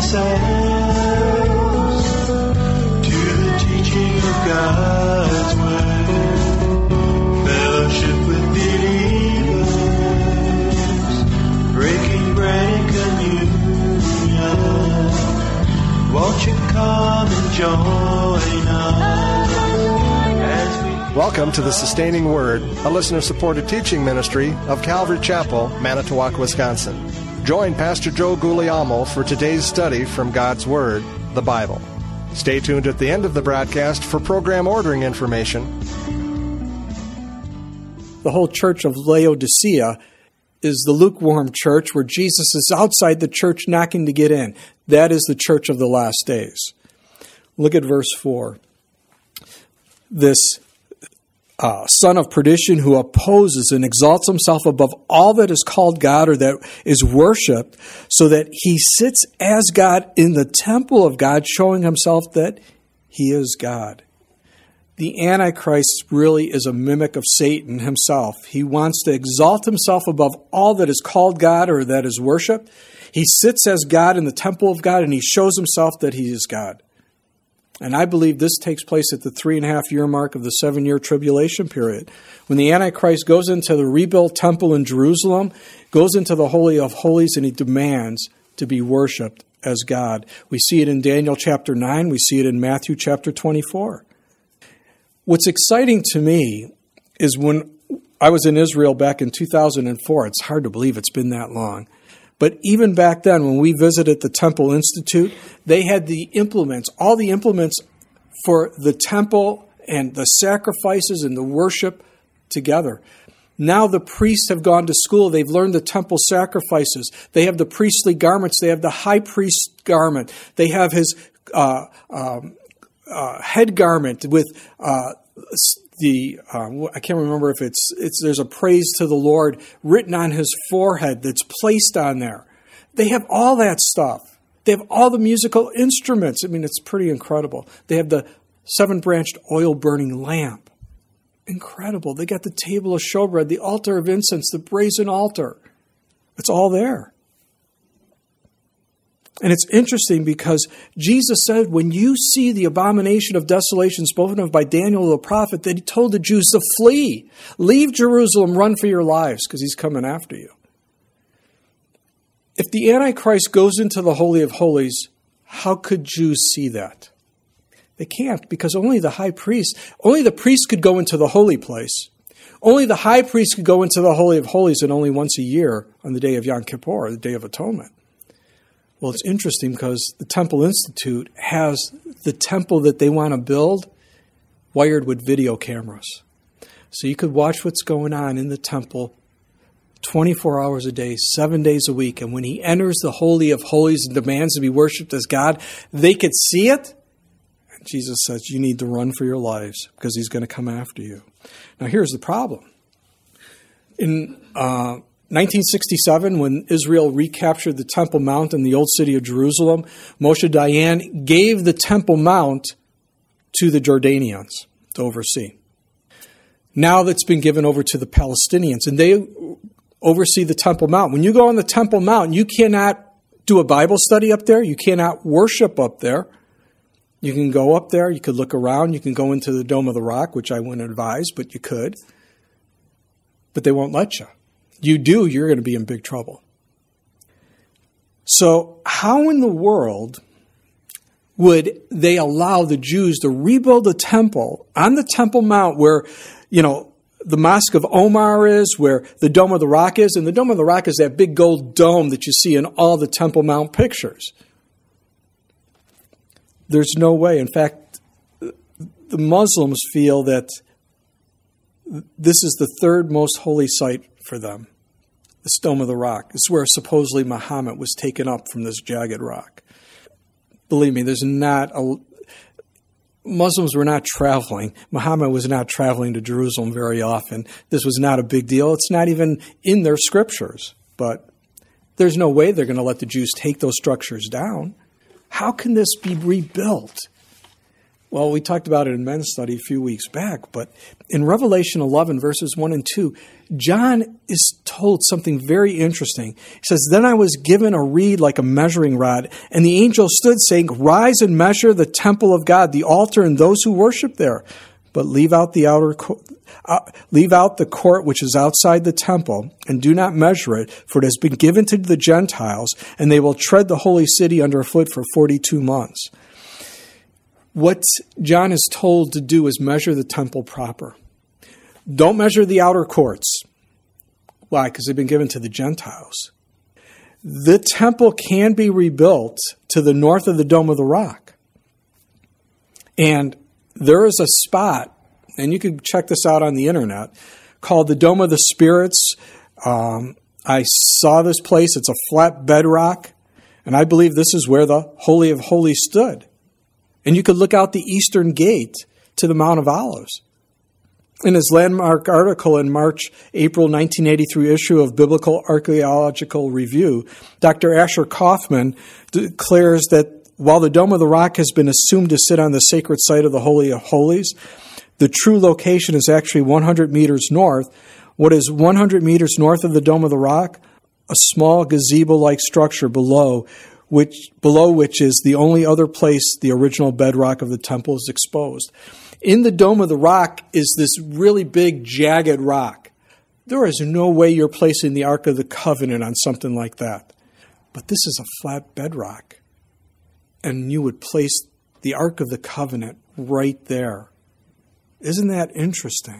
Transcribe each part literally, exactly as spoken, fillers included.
ourselves to the teaching of God's Word, fellowship with believers, breaking bread and communion. Won't you come and join us as we... Welcome to the Sustaining Word, a listener-supported teaching ministry of Calvary Chapel, Manitowoc, Wisconsin. Join Pastor Joe Guglielmo for today's study from God's Word, the Bible. Stay tuned at the end of the broadcast for program ordering information. The whole church of Laodicea is the lukewarm church where Jesus is outside the church knocking to get in. That is the church of the last days. Look at verse four. This uh, son of perdition who opposes and exalts himself above all that is called God or that is worshipped, so that he sits as God in the temple of God, showing himself that he is God. The Antichrist really is a mimic of Satan himself. He wants to exalt himself above all that is called God or that is worshipped. He sits as God in the temple of God, and he shows himself that he is God. And I believe this takes place at the three and a half year mark of the seven-year tribulation period. When the Antichrist goes into the rebuilt temple in Jerusalem, goes into the Holy of Holies, and he demands to be worshipped as God. We see it in Daniel chapter nine. We see it in Matthew chapter twenty-four. What's exciting to me is when I was in Israel back in two thousand four. It's hard to believe it's been that long. But even back then, when we visited the Temple Institute, they had the implements, all the implements for the temple and the sacrifices and the worship together. Now the priests have gone to school. They've learned the temple sacrifices. They have the priestly garments. They have the high priest garment. They have his uh, um, uh, head garment with uh, the uh, I can't remember if it's it's there's a praise to the Lord written on his forehead that's placed on there. They have all that stuff. They have all the musical instruments. I mean, it's pretty incredible. They have the seven-branched oil-burning lamp. Incredible. They got the table of showbread, the altar of incense, the brazen altar. It's all there. And it's interesting because Jesus said, when you see the abomination of desolation spoken of by Daniel the prophet, that he told the Jews to flee. Leave Jerusalem, run for your lives, because he's coming after you. If the Antichrist goes into the Holy of Holies, how could Jews see that? They can't, because only the high priest, only the priest could go into the holy place. Only the high priest could go into the Holy of Holies, and only once a year on the day of Yom Kippur, the Day of Atonement. Well, it's interesting because the Temple Institute has the temple that they want to build wired with video cameras. So you could watch what's going on in the temple twenty-four hours a day, seven days a week. And when he enters the Holy of Holies and demands to be worshipped as God, they could see it. And Jesus says, you need to run for your lives because he's going to come after you. Now, here's the problem. In uh, nineteen sixty-seven, when Israel recaptured the Temple Mount in the old city of Jerusalem, Moshe Dayan gave the Temple Mount to the Jordanians to oversee. Now that's been given over to the Palestinians, and they oversee the Temple Mount. When you go on the Temple Mount, you cannot do a Bible study up there. You cannot worship up there. You can go up there. You could look around. You can go into the Dome of the Rock, which I wouldn't advise, but you could. But they won't let you. You do, you're going to be in big trouble. So how in the world would they allow the Jews to rebuild a temple on the Temple Mount where, you know, the Mosque of Omar is, where the Dome of the Rock is? And the Dome of the Rock is that big gold dome that you see in all the Temple Mount pictures. There's no way. In fact, the Muslims feel that this is the third most holy site for them. This Dome of the Rock. This is where supposedly Muhammad was taken up from this jagged rock. Believe me, there's not a... Muslims were not traveling. Muhammad was not traveling to Jerusalem very often. This was not a big deal. It's not even in their scriptures. But there's no way they're going to let the Jews take those structures down. How can this be rebuilt? Well, we talked about it in men's study a few weeks back, but in Revelation eleven, verses one and two, John is told something very interesting. He says, "Then I was given a reed like a measuring rod, and the angel stood saying, 'Rise and measure the temple of God, the altar, and those who worship there. But leave out the outer co- uh, leave out the court which is outside the temple, and do not measure it, for it has been given to the Gentiles, and they will tread the holy city underfoot for forty-two months.'" What John is told to do is measure the temple proper. Don't measure the outer courts. Why? Because they've been given to the Gentiles. The temple can be rebuilt to the north of the Dome of the Rock. And there is a spot, and you can check this out on the internet, called the Dome of the Spirits. Um, I saw this place. It's a flat bedrock. And I believe this is where the Holy of Holies stood. And you could look out the eastern gate to the Mount of Olives. In his landmark article in March, April nineteen eighty-three issue of Biblical Archaeological Review, Doctor Asher Kaufman declares that while the Dome of the Rock has been assumed to sit on the sacred site of the Holy of Holies, the true location is actually one hundred meters north. What is one hundred meters north of the Dome of the Rock? A small gazebo-like structure below, which below which is the only other place the original bedrock of the temple is exposed. In the Dome of the Rock is this really big, jagged rock. There is no way you're placing the Ark of the Covenant on something like that. But this is a flat bedrock. And you would place the Ark of the Covenant right there. Isn't that interesting?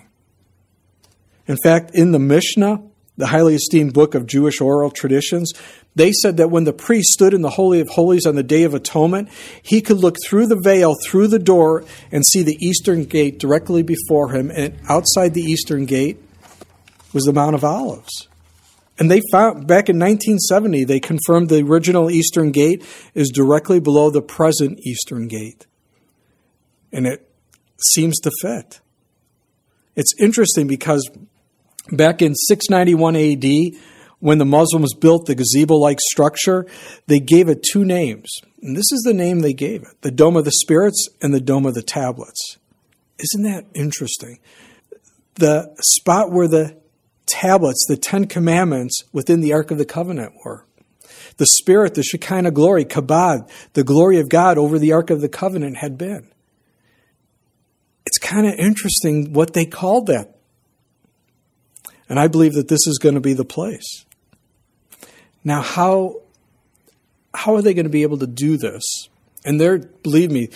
In fact, in the Mishnah, the highly esteemed book of Jewish oral traditions, they said that when the priest stood in the Holy of Holies on the Day of Atonement, he could look through the veil, through the door, and see the eastern gate directly before him. And outside the eastern gate was the Mount of Olives. And they found, back in nineteen seventy, they confirmed the original eastern gate is directly below the present eastern gate. And it seems to fit. It's interesting because back in six ninety-one A D, when the Muslims built the gazebo-like structure, they gave it two names. And this is the name they gave it, the Dome of the Spirits and the Dome of the Tablets. Isn't that interesting? The spot where the tablets, the Ten Commandments within the Ark of the Covenant were. The Spirit, the Shekinah glory, Kabod, the glory of God over the Ark of the Covenant had been. It's kind of interesting what they called that. And I believe that this is going to be the place. Now, how how are they going to be able to do this? And there, believe me,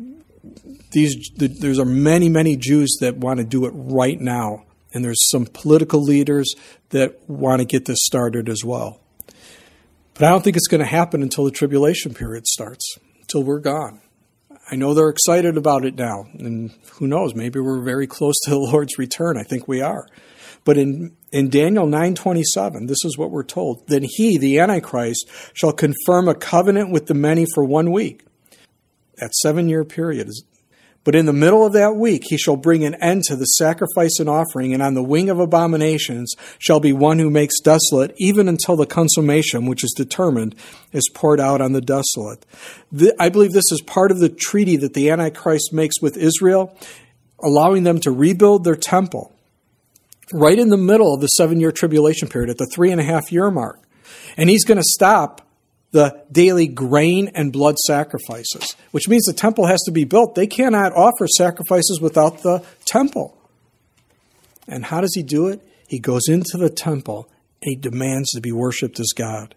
these there's are many, many Jews that want to do it right now. And there's some political leaders that want to get this started as well. But I don't think it's going to happen until the tribulation period starts, until we're gone. I know they're excited about it now. And who knows, maybe we're very close to the Lord's return. I think we are. But in, in Daniel nine twenty-seven, this is what we're told. Then he, the Antichrist, shall confirm a covenant with the many for one week. That seven-year period. Is, but in the middle of that week, he shall bring an end to the sacrifice and offering, and on the wing of abominations shall be one who makes desolate, even until the consummation, which is determined, is poured out on the desolate. The, I believe this is part of the treaty that the Antichrist makes with Israel, allowing them to rebuild their temple. Right in the middle of the seven-year tribulation period, at the three-and-a-half-year mark. And he's going to stop the daily grain and blood sacrifices, which means the temple has to be built. They cannot offer sacrifices without the temple. And how does he do it? He goes into the temple and he demands to be worshipped as God.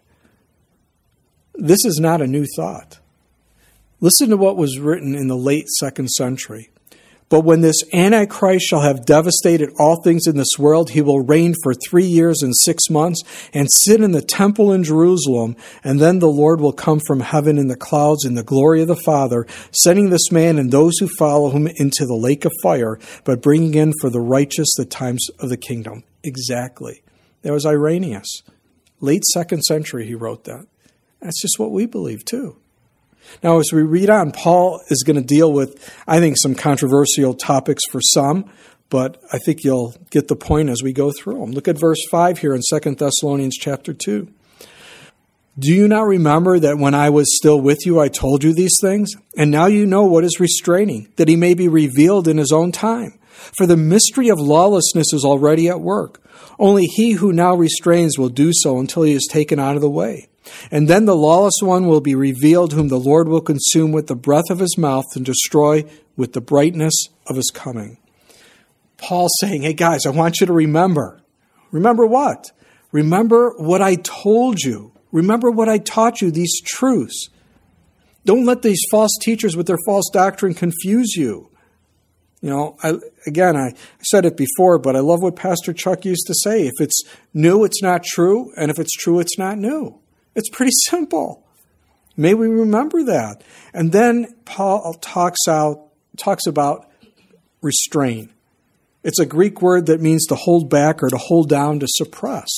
This is not a new thought. Listen to what was written in the late second century. But when this Antichrist shall have devastated all things in this world, he will reign for three years and six months and sit in the temple in Jerusalem. And then the Lord will come from heaven in the clouds in the glory of the Father, sending this man and those who follow him into the lake of fire, but bringing in for the righteous the times of the kingdom. Exactly. That was Irenaeus. Late second century, he wrote that. That's just what we believe too. Now, as we read on, Paul is going to deal with, I think, some controversial topics for some, but I think you'll get the point as we go through them. Look at verse five here in Second Thessalonians chapter two. Do you not remember that when I was still with you, I told you these things? And now you know what is restraining, that he may be revealed in his own time. For the mystery of lawlessness is already at work. Only he who now restrains will do so until he is taken out of the way. And then the lawless one will be revealed, whom the Lord will consume with the breath of his mouth and destroy with the brightness of his coming. Paul's saying, hey guys, I want you to remember. Remember what? Remember what I told you. Remember what I taught you, these truths. Don't let these false teachers with their false doctrine confuse you. You know, I, again, I said it before, but I love what Pastor Chuck used to say. If it's new, it's not true. And if it's true, it's not new. It's pretty simple. May we remember that. And then Paul talks out, talks about restrain. It's a Greek word that means to hold back or to hold down, to suppress.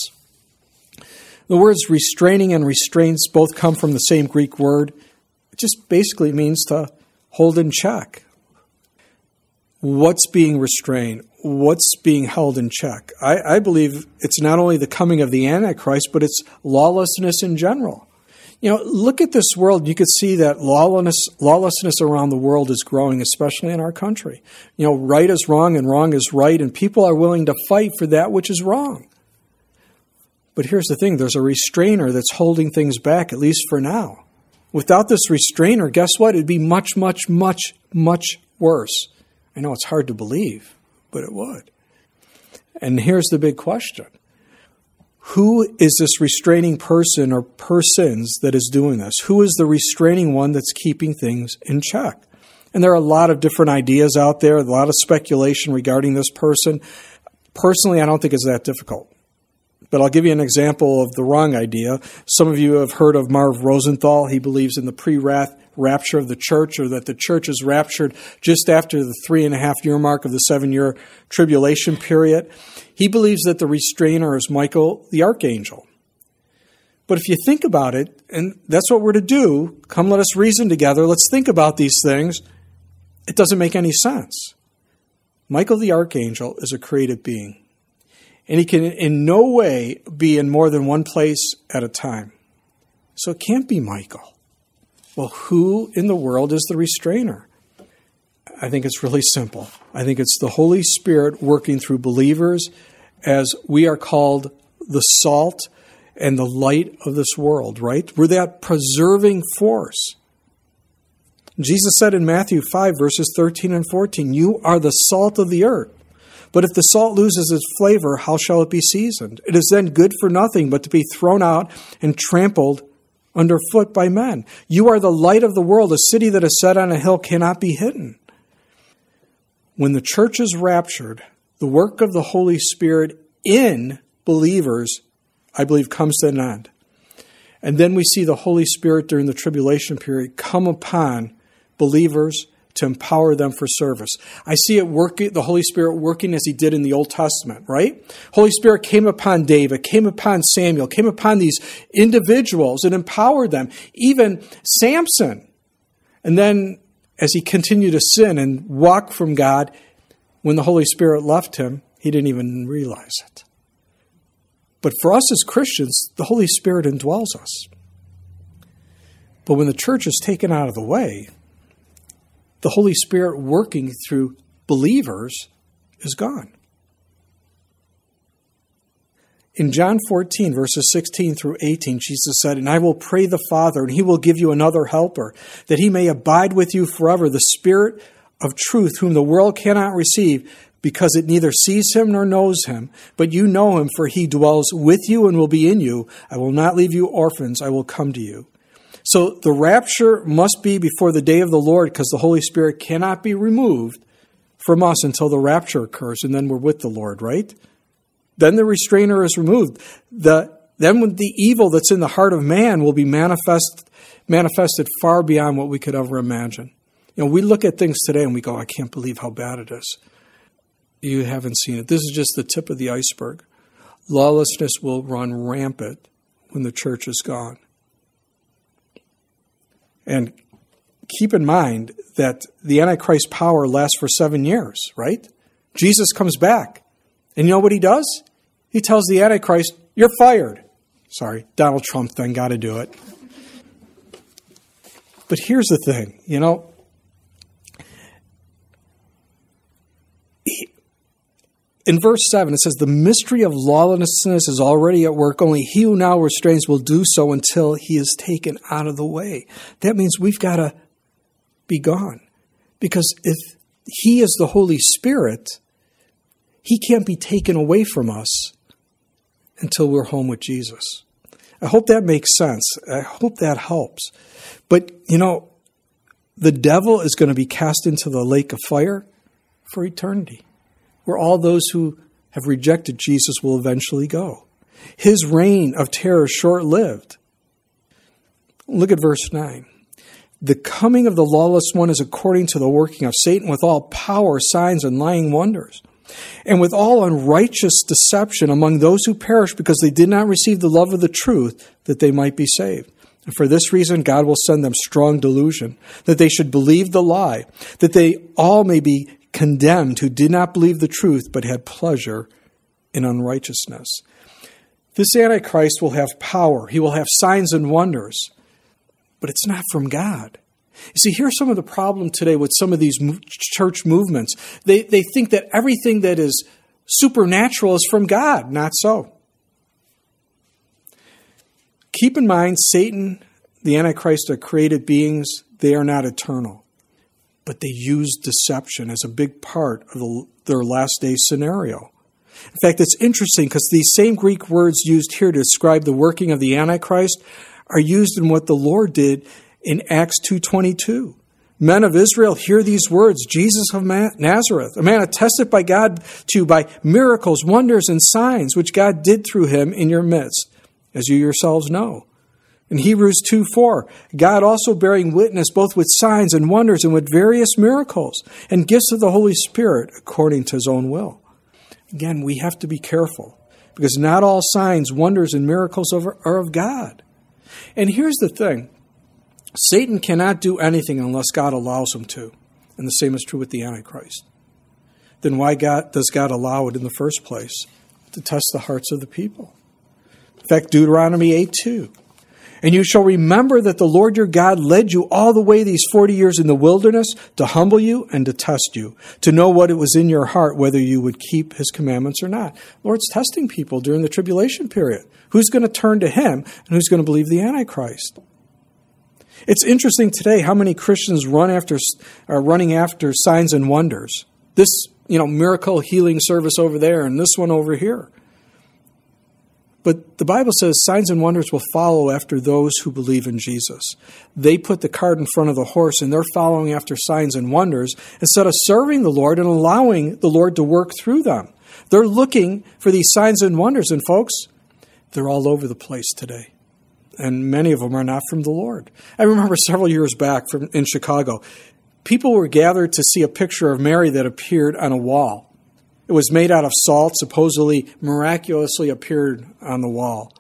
The words restraining and restraints both come from the same Greek word. It just basically means to hold in check. What's being restrained? What's being held in check? I, I believe it's not only the coming of the Antichrist, but it's lawlessness in general. You know, look at this world. You could see that lawlessness, lawlessness around the world is growing, especially in our country. You know, right is wrong and wrong is right, and people are willing to fight for that which is wrong. But here's the thing, there's a restrainer that's holding things back, at least for now. Without this restrainer, guess what? It'd be much, much, much, much worse. I know it's hard to believe, but it would. And here's the big question. Who is this restraining person or persons that is doing this? Who is the restraining one that's keeping things in check? And there are a lot of different ideas out there, a lot of speculation regarding this person. Personally, I don't think it's that difficult. But I'll give you an example of the wrong idea. Some of you have heard of Marv Rosenthal. He believes in the pre-wrath rapture of the church, or that the church is raptured just after the three and a half year mark of the seven-year tribulation period. He believes that the restrainer is Michael the archangel. But if you think about it, and that's what we're to do, come let us reason together, let's think about these things, it doesn't make any sense. Michael the archangel is a created being. And he can in no way be in more than one place at a time. So it can't be Michael. Well, who in the world is the restrainer? I think it's really simple. I think it's the Holy Spirit working through believers as we are called the salt and the light of this world, right? We're that preserving force. Jesus said in Matthew five, verses thirteen and fourteen, you are the salt of the earth. But if the salt loses its flavor, how shall it be seasoned? It is then good for nothing but to be thrown out and trampled underfoot by men. You are the light of the world. A city that is set on a hill cannot be hidden. When the church is raptured, the work of the Holy Spirit in believers, I believe, comes to an end. And then we see the Holy Spirit during the tribulation period come upon believers to empower them for service. I see it working, the Holy Spirit working as he did in the Old Testament, right? Holy Spirit came upon David, came upon Samuel, came upon these individuals and empowered them, even Samson. And then as he continued to sin and walk from God, when the Holy Spirit left him, he didn't even realize it. But for us as Christians, the Holy Spirit indwells us. But when the church is taken out of the way, the Holy Spirit working through believers is gone. In John fourteen, verses sixteen through eighteen, Jesus said, and I will pray the Father, and he will give you another helper, that he may abide with you forever, the Spirit of truth, whom the world cannot receive, because it neither sees him nor knows him. But you know him, for he dwells with you and will be in you. I will not leave you orphans, I will come to you. So the rapture must be before the day of the Lord, because the Holy Spirit cannot be removed from us until the rapture occurs, and then we're with the Lord, right? Then the restrainer is removed. The, then the evil that's in the heart of man will be manifest, manifested far beyond what we could ever imagine. You know, we look at things today and we go, I can't believe how bad it is. You haven't seen it. This is just the tip of the iceberg. Lawlessness will run rampant when the church is gone. And keep in mind that the Antichrist power lasts for seven years, right? Jesus comes back. And you know what he does? He tells the Antichrist, you're fired. Sorry, Donald Trump then got to do it. But here's the thing, you know, in verse seven, it says, the mystery of lawlessness is already at work. Only he who now restrains will do so until he is taken out of the way. That means we've got to be gone. Because if he is the Holy Spirit, he can't be taken away from us until we're home with Jesus. I hope that makes sense. I hope that helps. But, you know, the devil is going to be cast into the lake of fire for eternity, where all those who have rejected Jesus will eventually go. His reign of terror is short-lived. Look at verse nine. The coming of the lawless one is according to the working of Satan with all power, signs, and lying wonders, and with all unrighteous deception among those who perish because they did not receive the love of the truth that they might be saved. And for this reason, God will send them strong delusion, that they should believe the lie, that they all may be condemned who did not believe the truth but had pleasure in unrighteousness. This Antichrist will have power. He will have signs and wonders, but it's not from God. You see, here's some of the problem today with some of these church movements. They, they think that everything that is supernatural is from God. Not so. Keep in mind, Satan, the Antichrist, are created beings. They are not eternal. But they use deception as a big part of the, their last day scenario. In fact, it's interesting because these same Greek words used here to describe the working of the Antichrist are used in what the Lord did in Acts two twenty-two. Men of Israel, hear these words, Jesus of Nazareth, a man attested by God to by miracles, wonders, and signs, which God did through him in your midst, as you yourselves know. In Hebrews two four, God also bearing witness both with signs and wonders and with various miracles and gifts of the Holy Spirit according to his own will. Again, we have to be careful because not all signs, wonders, and miracles are of God. And here's the thing. Satan cannot do anything unless God allows him to. And the same is true with the Antichrist. Then why God, does God allow it in the first place? To test the hearts of the people. In fact, Deuteronomy eight two. And you shall remember that the Lord your God led you all the way these forty years in the wilderness to humble you and to test you, to know what it was in your heart, whether you would keep his commandments or not. The Lord's testing people during the tribulation period. Who's going to turn to him and who's going to believe the Antichrist? It's interesting today how many Christians run after are running after signs and wonders. This, you know, miracle healing service over there and this one over here. But the Bible says signs and wonders will follow after those who believe in Jesus. They put the cart in front of the horse and they're following after signs and wonders instead of serving the Lord and allowing the Lord to work through them. They're looking for these signs and wonders. And folks, they're all over the place today. And many of them are not from the Lord. I remember several years back from in Chicago, people were gathered to see a picture of Mary that appeared on a wall. It was made out of salt, supposedly miraculously appeared on the wall.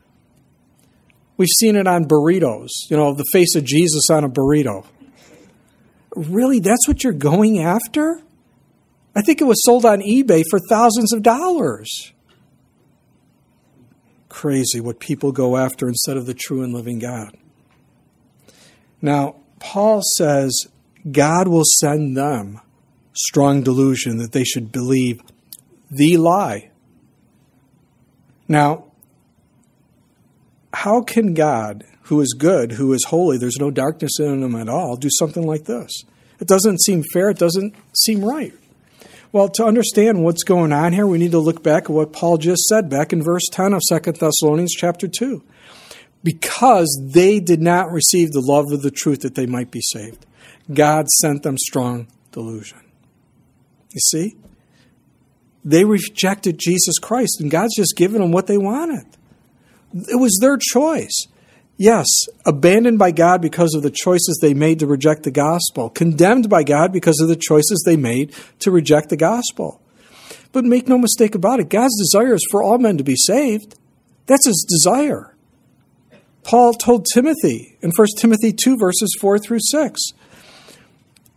We've seen it on burritos, you know, the face of Jesus on a burrito. Really, that's what you're going after? I think it was sold on eBay for thousands of dollars. Crazy what people go after instead of the true and living God. Now, Paul says God will send them strong delusion that they should believe the lie. Now, how can God, who is good, who is holy, there's no darkness in him at all, do something like this? It doesn't seem fair. It doesn't seem right. Well, to understand what's going on here, we need to look back at what Paul just said back in verse ten of Second Thessalonians chapter two. Because they did not receive the love of the truth that they might be saved, God sent them strong delusion. You see? They rejected Jesus Christ, and God's just given them what they wanted. It was their choice. Yes, abandoned by God because of the choices they made to reject the gospel. Condemned by God because of the choices they made to reject the gospel. But make no mistake about it, God's desire is for all men to be saved. That's his desire. Paul told Timothy in First Timothy two, verses four through six,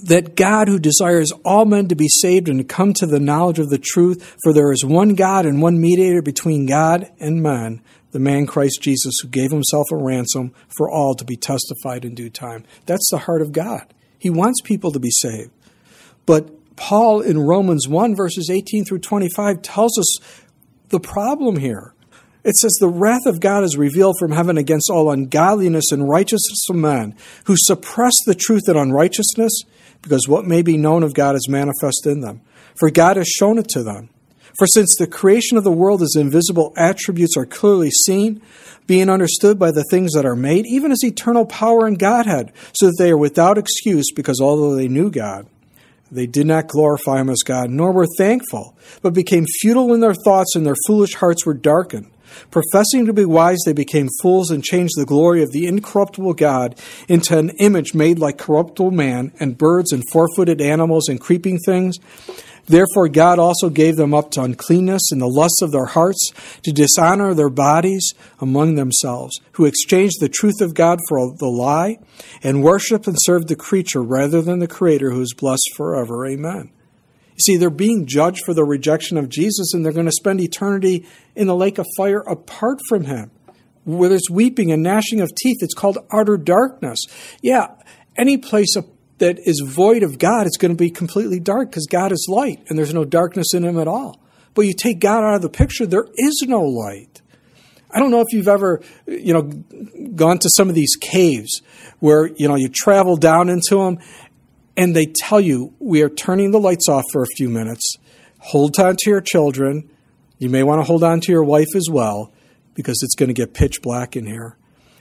that God, who desires all men to be saved and to come to the knowledge of the truth, for there is one God and one mediator between God and man, the man Christ Jesus, who gave himself a ransom for all to be testified in due time. That's the heart of God. He wants people to be saved. But Paul in Romans one, verses eighteen through twenty-five, tells us the problem here. It says, the wrath of God is revealed from heaven against all ungodliness and righteousness of men, who suppress the truth in unrighteousness, because what may be known of God is manifest in them. For God has shown it to them. For since the creation of the world, his invisible attributes are clearly seen, being understood by the things that are made, even his eternal power and Godhead, so that they are without excuse, because although they knew God, they did not glorify him as God, nor were thankful, but became futile in their thoughts, and their foolish hearts were darkened. Professing to be wise, they became fools and changed the glory of the incorruptible God into an image made like corruptible man, and birds and four-footed animals and creeping things. Therefore God also gave them up to uncleanness in the lusts of their hearts, to dishonor their bodies among themselves, who exchanged the truth of God for the lie, and worshiped and served the creature rather than the Creator, who is blessed forever. Amen. You see, they're being judged for the rejection of Jesus, and they're going to spend eternity in the lake of fire apart from him, where there's weeping and gnashing of teeth. It's called utter darkness. Yeah, any place that is void of God, it's going to be completely dark, because God is light, and there's no darkness in him at all. But you take God out of the picture, there is no light. I don't know if you've ever, you know, gone to some of these caves where, you know, you travel down into them, and they tell you, we are turning the lights off for a few minutes. Hold on to your children. You may want to hold on to your wife as well, because it's going to get pitch black in here.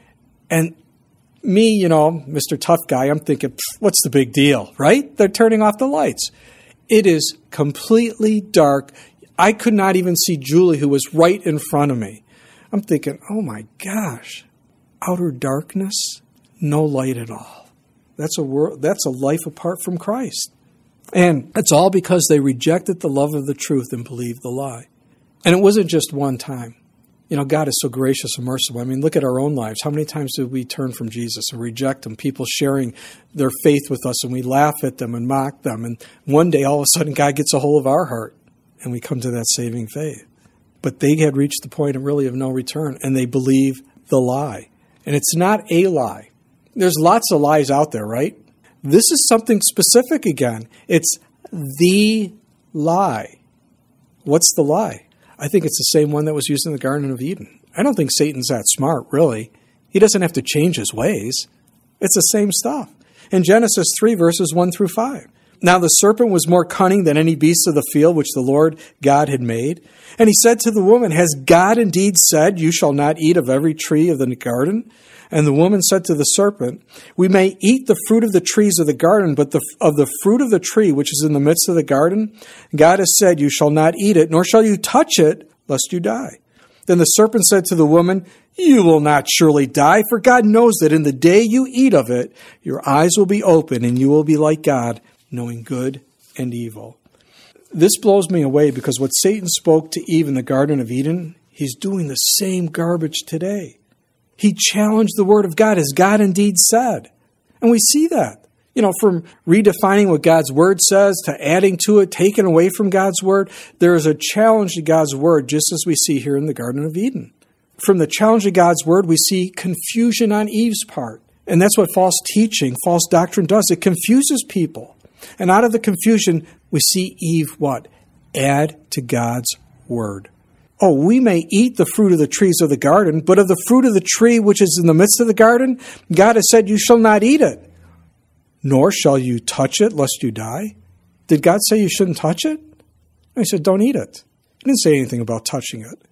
And me, you know, Mister Tough Guy, I'm thinking, what's the big deal, right? They're turning off the lights. It is completely dark. I could not even see Julie, who was right in front of me. I'm thinking, oh my gosh, outer darkness, no light at all. That's a world, that's a life apart from Christ. And it's all because they rejected the love of the truth and believed the lie. And it wasn't just one time. You know, God is so gracious and merciful. I mean, look at our own lives. How many times did we turn from Jesus and reject him? People sharing their faith with us, and we laugh at them and mock them. And one day, all of a sudden, God gets a hold of our heart, and we come to that saving faith. But they had reached the point of really of no return, and they believe the lie. And it's not a lie. There's lots of lies out there, right? This is something specific again. It's the lie. What's the lie? I think it's the same one that was used in the Garden of Eden. I don't think Satan's that smart, really. He doesn't have to change his ways. It's the same stuff. In Genesis three, verses one through five. Now the serpent was more cunning than any beast of the field which the Lord God had made. And he said to the woman, has God indeed said, you shall not eat of every tree of the garden? And the woman said to the serpent, we may eat the fruit of the trees of the garden, but the, of the fruit of the tree which is in the midst of the garden, God has said, you shall not eat it, nor shall you touch it, lest you die. Then the serpent said to the woman, you will not surely die, for God knows that in the day you eat of it, your eyes will be open, and you will be like God, knowing good and evil. This blows me away, because what Satan spoke to Eve in the Garden of Eden, he's doing the same garbage today. He challenged the word of God, as God indeed said. And we see that. You know, from redefining what God's word says to adding to it, taking away from God's word, there is a challenge to God's word, just as we see here in the Garden of Eden. From the challenge of God's word, we see confusion on Eve's part. And that's what false teaching, false doctrine does. It confuses people. And out of the confusion, we see Eve what? Add to God's word. Oh, we may eat the fruit of the trees of the garden, but of the fruit of the tree which is in the midst of the garden, God has said, you shall not eat it, nor shall you touch it, lest you die. Did God say you shouldn't touch it? He said, don't eat it. He didn't say anything about touching it.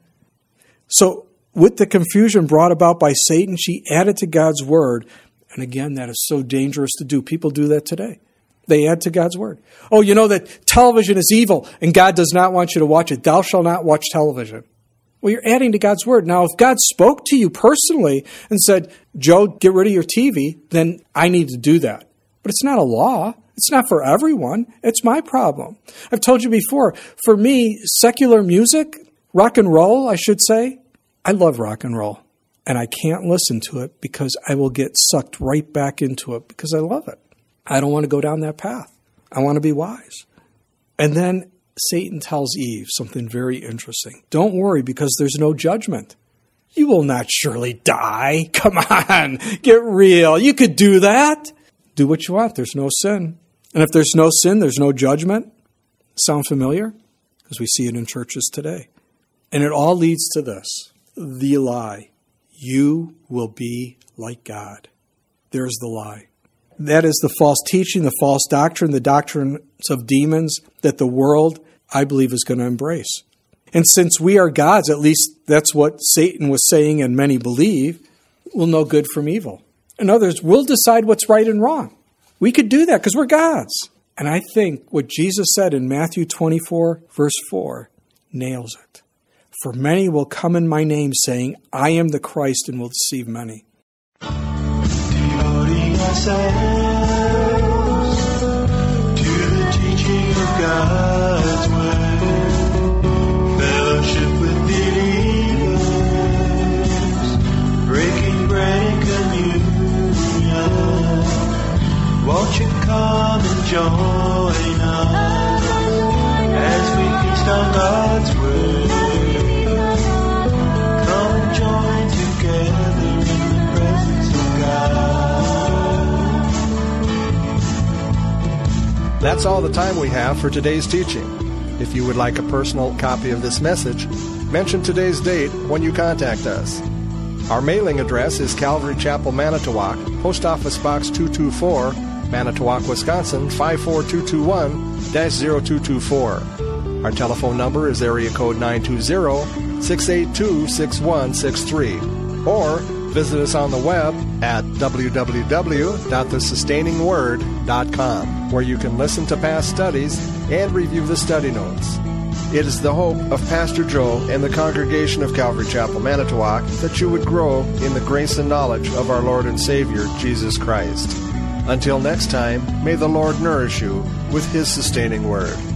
So with the confusion brought about by Satan, she added to God's word. And again, that is so dangerous to do. People do that today. They add to God's word. Oh, you know that television is evil and God does not want you to watch it. Thou shalt not watch television. Well, you're adding to God's word. Now, if God spoke to you personally and said, Joe, get rid of your T V, then I need to do that. But it's not a law. It's not for everyone. It's my problem. I've told you before, for me, secular music, rock and roll, I should say, I love rock and roll. And I can't listen to it because I will get sucked right back into it because I love it. I don't want to go down that path. I want to be wise. And then Satan tells Eve something very interesting. Don't worry, because there's no judgment. You will not surely die. Come on, get real. You could do that. Do what you want. There's no sin. And if there's no sin, there's no judgment. Sound familiar? Because we see it in churches today. And it all leads to this, the lie. You will be like God. There's the lie. That is the false teaching, the false doctrine, the doctrines of demons that the world, I believe, is going to embrace. And since we are gods, at least that's what Satan was saying and many believe, we'll know good from evil. In other words, we'll decide what's right and wrong. We could do that because we're gods. And I think what Jesus said in Matthew twenty-four, verse four, nails it. For many will come in my name, saying, I am the Christ, and will deceive many. Devoting ourselves to the teaching of God's word, fellowship with believers, breaking bread and communion. Won't you come and join us as we feast on God's word? Come and join together in the presence of God. That's all the time we have for today's teaching. If you would like a personal copy of this message, mention today's date when you contact us. Our mailing address is Calvary Chapel, Manitowoc, Post Office Box two two four, Manitowoc, Wisconsin five four two two one dash zero two two four. Our telephone number is area code nine two zero, six eight two, six one six three. Or visit us on the web at w w w dot the sustaining word dot com, where you can listen to past studies and review the study notes. It is the hope of Pastor Joe and the congregation of Calvary Chapel, Manitowoc, that you would grow in the grace and knowledge of our Lord and Savior, Jesus Christ. Until next time, may the Lord nourish you with His sustaining word.